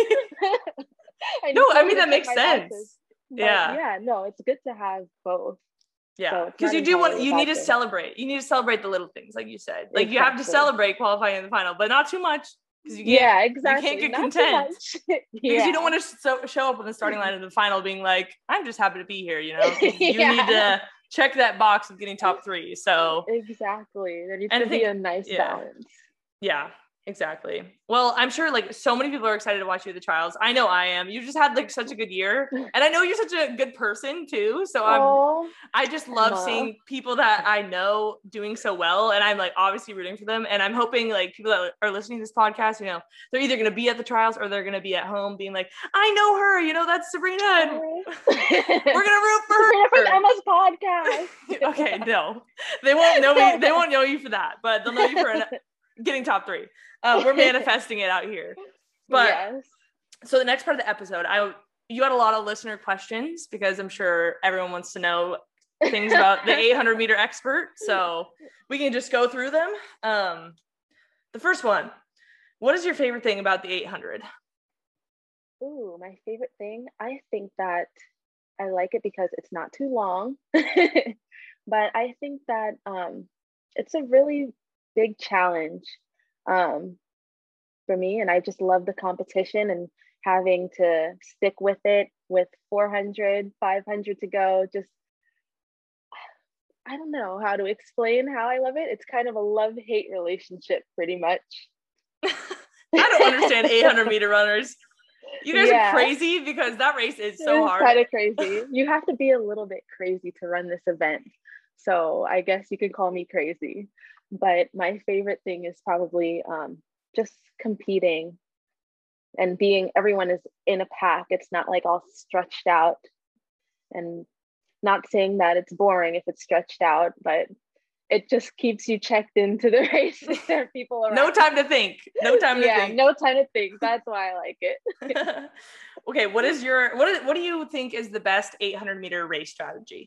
I No, still I need mean, to that check makes my sense. boxes. But Yeah. yeah, no, it's good to have both. Yeah, So it's because not you do want, entirely a you bad need to thing. celebrate. You need to celebrate the little things, like you said. Like you have to Exactly. celebrate qualifying in the final, but not too much because you can't. Yeah, exactly. get Not too content. much. Because Yeah. you don't want to so, show up in the starting line of the final being like, I'm just happy to be here, you know? 'Cause You Yeah. need to check that box of getting top three. So Exactly. There needs And to I be think- a nice yeah. balance. yeah, exactly. Well, I'm sure like so many people are excited to watch you at the trials. I know I am. You just had like such a good year. And I know you're such a good person too. So I'm Oh, I just love Aw. seeing people that I know doing so well. And I'm like obviously rooting for them. And I'm hoping like people that are listening to this podcast, you know, they're either going to be at the trials or they're going to be at home being like, I know her, you know, that's Sabrina. And we're going to root for Sabrina from her. Emma's podcast. Okay, no, they won't know me. They won't know you for that, but they'll know you for an, getting top three. Um, we're manifesting it out here. But yes. so the next part of the episode, I you had a lot of listener questions because I'm sure everyone wants to know things about the eight hundred meter expert. So we can just go through them. Um, the first one, what is your favorite thing about the eight hundred? Ooh, my favorite thing. I think that I like it because it's not too long, but I think that um, it's a really big challenge um, for me. And I just love the competition and having to stick with it with four hundred, five hundred to go. Just, I don't know how to explain how I love it. It's kind of a love-hate relationship pretty much. I don't understand eight hundred meter runners. You guys Yeah. are crazy because that race is so It's hard. kind of crazy. You have to be a little bit crazy to run this event. So I guess you could call me crazy. But my favorite thing is probably um, just competing and being, everyone is in a pack. It's not like all stretched out, and not saying that it's boring if it's stretched out, but it just keeps you checked into the race if there are people around. No time to think. No time to yeah, think. no time to think. That's why I like it. Okay, what is your what is what do you think is the best eight hundred meter race strategy?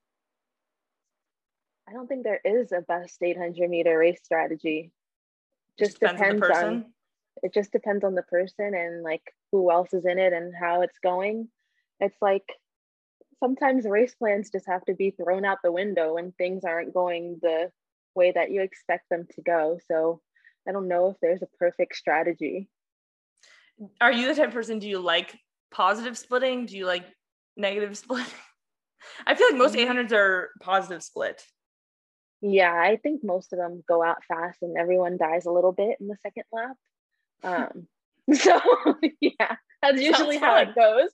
I don't think there is a best eight hundred meter race strategy. Just, Just depends on the depends person. on, it just depends on the person and like who else is in it and how it's going. It's like sometimes race plans just have to be thrown out the window when things aren't going the way that you expect them to go. So I don't know if there's a perfect strategy. Are you the type of person, do you like positive splitting? Do you like negative splitting? I feel like most eight hundreds are positive split. Yeah, I think most of them go out fast and everyone dies a little bit in the second lap. Um, so yeah, that's usually how it goes.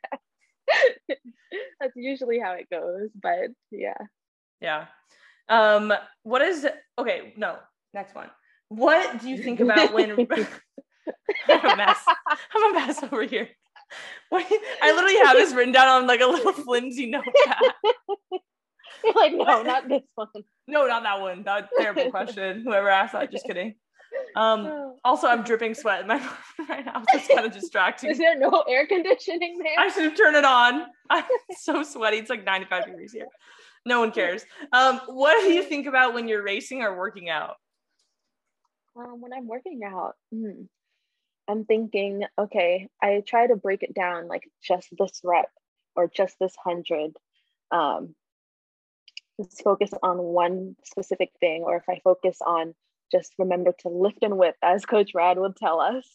That's usually how it goes, but yeah. Yeah. Um, what is, okay, no, next one. What do you think about when, I'm a mess. I'm a mess over here. What, I literally have this written down on like a little flimsy notepad. You're like, no, not this one. No, not that one. That terrible question. Whoever asked that, just kidding. Um, also, I'm dripping sweat in my mouth right now, so it's kind of distracting. Is there no air conditioning there? I should have turned it on. I'm so sweaty. It's like ninety-five degrees here. No one cares. Um, what do you think about when you're racing or working out? Um, when I'm working out, hmm, I'm thinking, okay, I try to break it down like just this rep or just this hundred. Um, just focus on one specific thing, or if I focus on just remember to lift and whip, as Coach Rad would tell us.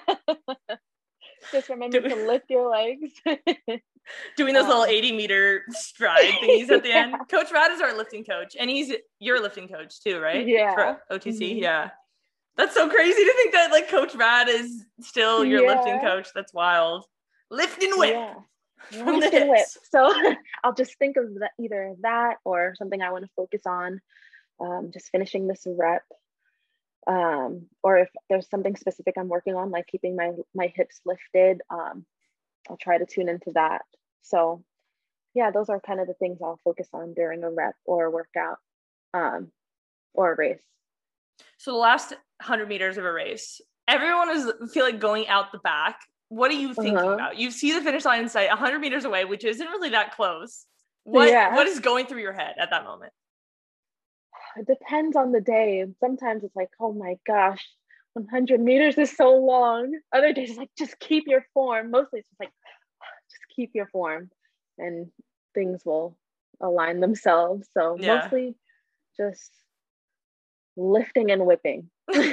Just remember Do- to lift your legs. Doing those Um, little eighty meter stride thingies at the yeah. end. Coach Rad is our lifting coach, and he's your lifting coach too, right? Yeah. For O T C, Mhm. yeah. That's so crazy to think that like Coach Rad is still your Yeah. lifting coach. That's wild. Lift and whip. Yeah. From the Lift and whip. hips. So I'll just think of that, either that or something I want to focus on, um, just finishing this rep. Um, or if there's something specific I'm working on, like keeping my my hips lifted, um, I'll try to tune into that. So yeah, those are kind of the things I'll focus on during a rep or a workout, um, or a race. So the last one hundred meters of a race, everyone is feel like going out the back. What are you thinking Uh-huh. about? You see the finish line in sight, one hundred meters away, which isn't really that close. What Yeah. What is going through your head at that moment? It depends on the day. Sometimes it's like, oh my gosh, one hundred meters is so long. Other days it's like, just keep your form. Mostly it's just like, just keep your form and things will align themselves. So Yeah. mostly just lifting and whipping.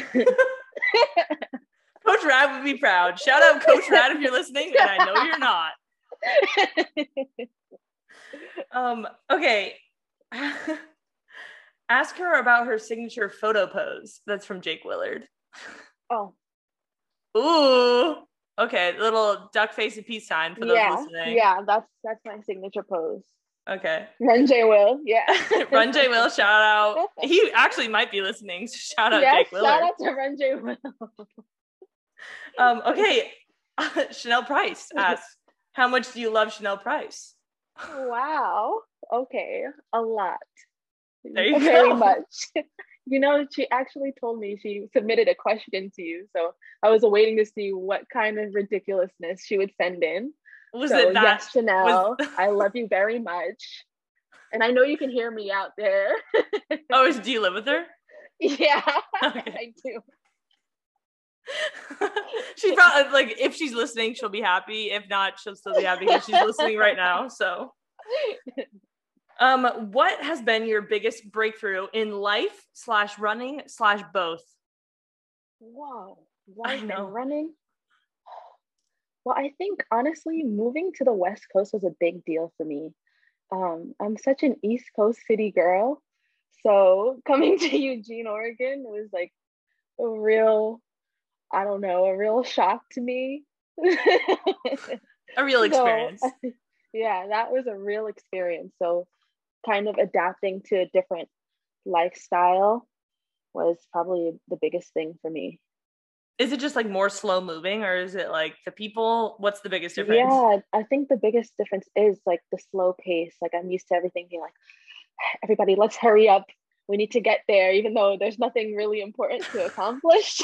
Coach Rad would be proud. Shout out Coach Rad if you're listening, and I know you're not. Um, okay. Ask her about her signature photo pose. That's from Jake Willard. Oh, Ooh. Okay, little duck face and peace sign for those yeah. listening. Yeah, that's that's my signature pose. Okay. Run J Will. Yeah. Run J Will, shout out. He actually might be listening. So shout out Yes, Jake Willard. shout out to Run J Will. Um, okay. Chanel Price asks, how much do you love Chanel Price? Wow. Okay. A lot. There you Very go. much. You know, she actually told me she submitted a question to you. So I was waiting to see what kind of ridiculousness she would send in. Was so it that? yes, Chanel, was- I love you very much. And I know you can hear me out there. Oh, do you live with her? Yeah, Okay. I do. She's probably like, if she's listening, she'll be happy. If not, she'll still be happy because she's listening right now. So, um, what has been your biggest breakthrough in life slash running slash both? Whoa, life know. and running. Well, I think honestly, moving to the West Coast was a big deal for me. Um, I'm such an East Coast city girl. So coming to Eugene, Oregon was like a real, I don't know, a real shock to me. A real experience. So, yeah, that was a real experience. So kind of adapting to a different lifestyle was probably the biggest thing for me. Is it just like more slow moving, or is it like the people? What's the biggest difference? Yeah, I think the biggest difference is like the slow pace. Like I'm used to everything being like, everybody, let's hurry up. We need to get there, even though there's nothing really important to accomplish.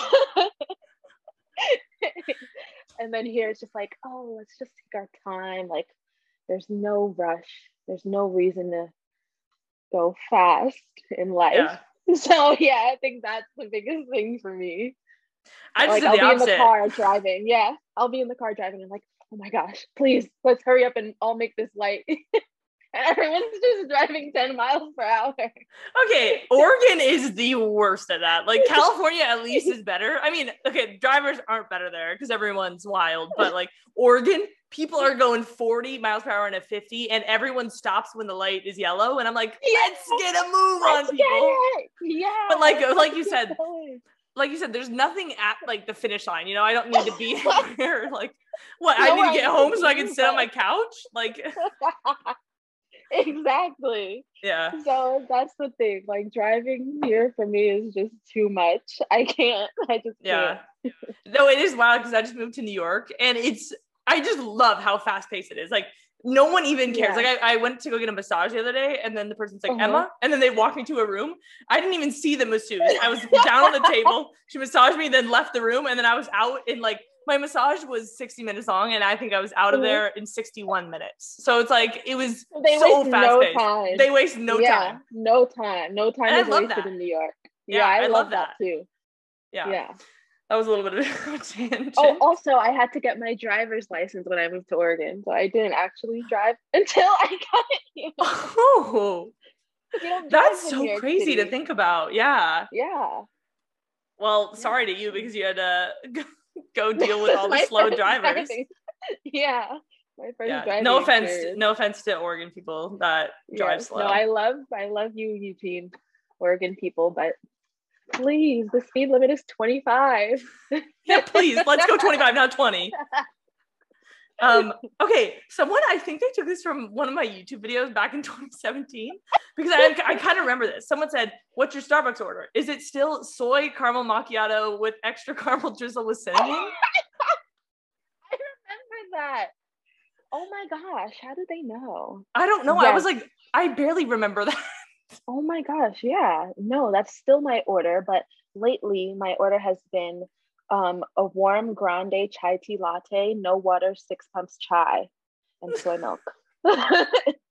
And then here it's just like, oh, let's just take our time. Like there's no rush. There's no reason to go fast in life. Yeah. So yeah, I think that's the biggest thing for me. I just like did I'll the be opposite. in the car driving. Yeah, I'll be in the car driving and like, oh my gosh, please, let's hurry up and I'll make this light. And everyone's just driving ten miles per hour. Okay, Oregon is the worst at that. Like California at least is better. I mean, okay, drivers aren't better there because everyone's wild, but like Oregon, people are going forty miles per hour and a fifty, and everyone stops when the light is yellow. And I'm like, let's get a move Let's on, people. Yeah. But like, like you Let's said, get going. like you said, there's nothing at like the finish line. You know, I don't need to be anywhere. Like, what? I No, need to I get need home to so I be, can sit on my but- couch. Like, Exactly. yeah. So that's the thing. Like driving here for me is just too much. I can't. I just Yeah. can't. No, it is wild because I just moved to New York, and it's, I just love how fast paced it is. Like, no one even cares. Yeah. Like, I, I went to go get a massage the other day, and then the person's like, Uh-huh. Emma, and then they walked me to a room. I didn't even see the masseuse. I was down on the table. She massaged me, then left the room, and then I was out in like, my massage was sixty minutes long, and I think I was out of Mhm. there in sixty-one minutes. So it's like, it was They so waste fast no paced. time. They waste no yeah, time. No time. No time And I is love wasted that. in New York. Yeah, Yeah, I, I love, love that. that. too. Yeah. Yeah. That was a little bit of a tangent. Oh, also, I had to get my driver's license when I moved to Oregon, so I didn't actually drive until I got it here. Oh, You don't that's drive in so New York crazy City. to think about. Yeah. Yeah. Well, Yeah. sorry to you because you had to go deal with all the My slow first drivers. driving. Yeah. My first Yeah. driving No offense. experience. No offense to Oregon people that drive Yes. slow. No, I love I love you, Eugene, Oregon people, but please, the speed limit is twenty-five. Yeah, please. Let's go twenty-five, not twenty. Um, okay, someone, I think they took this from one of my YouTube videos back in twenty seventeen, because I, I kind of remember this. Someone said, what's your Starbucks order? Is it still soy caramel macchiato with extra caramel drizzle with cinnamon? I remember that. Oh my gosh, how did they know? I don't know. I was Yes. like, I barely remember that. Oh my gosh, yeah. No, that's still my order, but lately my order has been um, a warm grande chai tea latte, no water, six pumps chai, and soy milk. So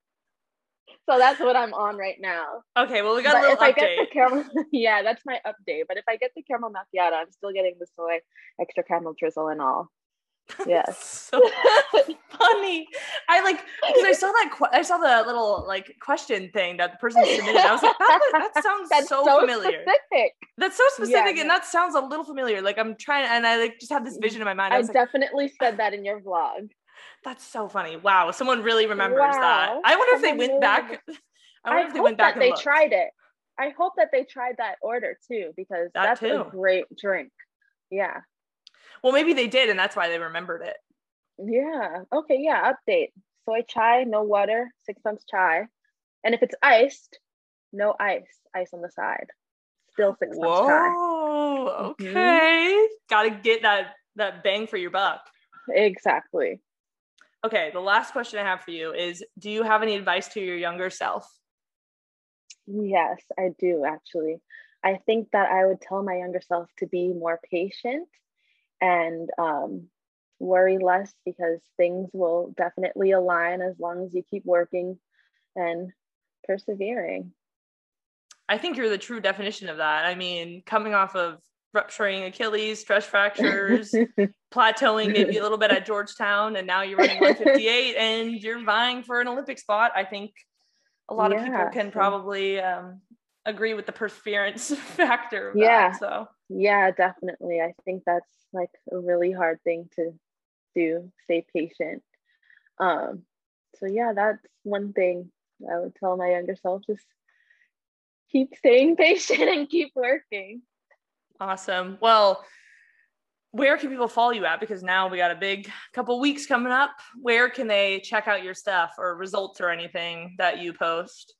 that's what I'm on right now. Okay, well, we got But a little if I get update. the caramel, yeah, that's my update. But if I get the caramel macchiato, I'm still getting the soy, extra caramel drizzle and all. Yes. So funny. I like, because I saw that que- I saw the little like question thing that the person submitted. I was like, that, that sounds That's so, so familiar. specific. That's so specific, Yeah, and no. that sounds a little familiar. Like I'm trying, and I like just have this vision in my mind. I I was like, definitely said that in your vlog. that's so funny. Wow, someone really remembers that. Wow, I wonder if they someone went really back. remembers. I I, wonder if they hope went back that and they looked. tried it. I hope that they tried that order too, because That that's too. a great drink. Yeah. Well, maybe they did, and that's why they remembered it. Yeah. Okay. Yeah. Update. Soy chai, no water, six pumps chai. And if it's iced, no ice, ice on the side. Still six pumps chai. Whoa. Mhm. Okay. Got to get that that bang for your buck. Exactly. Okay. The last question I have for you is: do you have any advice to your younger self? Yes, I do actually. I think that I would tell my younger self to be more patient and um, worry less, because things will definitely align as long as you keep working and persevering. I think you're the true definition of that. I mean, coming off of rupturing Achilles, stress fractures, plateauing maybe a little bit at Georgetown, and now you're running one fifty-eight and you're vying for an Olympic spot. I think a lot yeah, of people can probably um, agree with the perseverance factor of yeah. that. So yeah, definitely. I think that's like a really hard thing to do, stay patient. Um, so yeah, that's one thing I would tell my younger self, just keep staying patient and keep working. Awesome. Well, where can people follow you at? Because now we got a big couple weeks coming up. Where can they check out your stuff or results or anything that you post?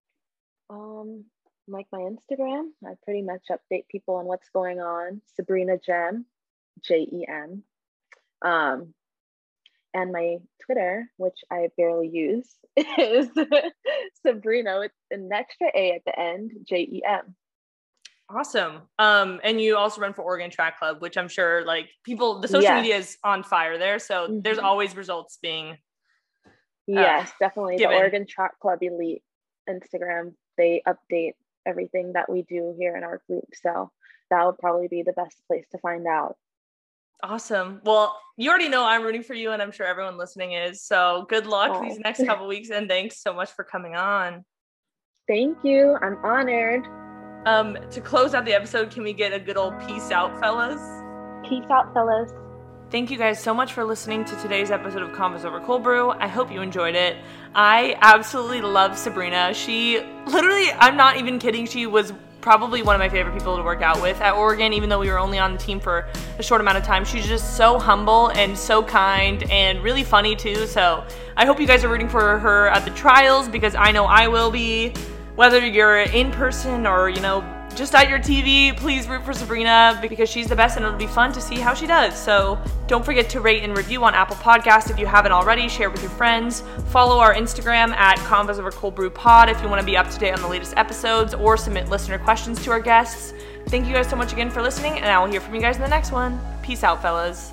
Um, like my Instagram, I pretty much update people on what's going on. Sabrina Gem, J E M. Um, and my Twitter, which I barely use, is Sabrina with an extra A at the end, J E M. Awesome. Um, and you also run for Oregon Track Club, which I'm sure like people, the social yes. media is on fire there. So mm-hmm. there's always results being. Uh, yes, definitely. Given. The Oregon Track Club Elite Instagram, they update everything that we do here in our group. So that would probably be the best place to find out. Awesome. Well, you already know I'm rooting for you, and I'm sure everyone listening is. So good luck oh. these next couple weeks, and thanks so much for coming on. Thank you. I'm honored. Um, to close out the episode, can we get a good old peace out, fellas? Peace out, fellas. Thank you guys so much for listening to today's episode of Convos Over Cold Brew. I hope you enjoyed it. I absolutely love Sabrina. She literally, I'm not even kidding, she was probably one of my favorite people to work out with at Oregon, even though we were only on the team for a short amount of time. She's just so humble and so kind and really funny too. So I hope you guys are rooting for her at the trials, because I know I will be. Whether you're in person or, you know, just at your T V, please root for Sabrina, because she's the best and it'll be fun to see how she does. So don't forget to rate and review on Apple Podcasts if you haven't already. Share with your friends. Follow our Instagram at Convos Over Cold Brew Pod if you want to be up to date on the latest episodes or submit listener questions to our guests. Thank you guys so much again for listening, and I will hear from you guys in the next one. Peace out, fellas.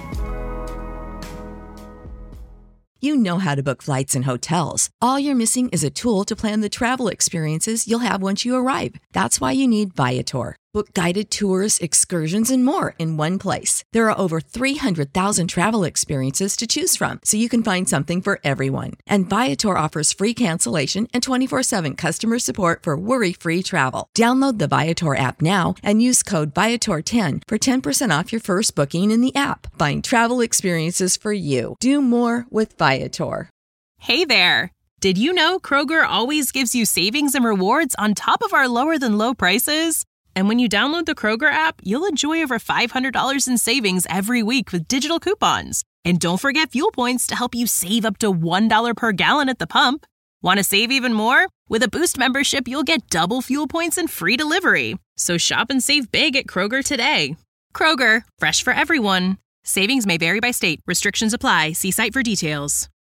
You know how to book flights and hotels. All you're missing is a tool to plan the travel experiences you'll have once you arrive. That's why you need Viator. Book guided tours, excursions, and more in one place. There are over three hundred thousand travel experiences to choose from, so you can find something for everyone. And Viator offers free cancellation and twenty-four seven customer support for worry-free travel. Download the Viator app now and use code Viator ten for ten percent off your first booking in the app. Find travel experiences for you. Do more with Viator. Hey there. Did you know Kroger always gives you savings and rewards on top of our lower than low prices? And when you download the Kroger app, you'll enjoy over five hundred dollars in savings every week with digital coupons. And don't forget fuel points to help you save up to one dollar per gallon at the pump. Want to save even more? With a Boost membership, you'll get double fuel points and free delivery. So shop and save big at Kroger today. Kroger, fresh for everyone. Savings may vary by state. Restrictions apply. See site for details.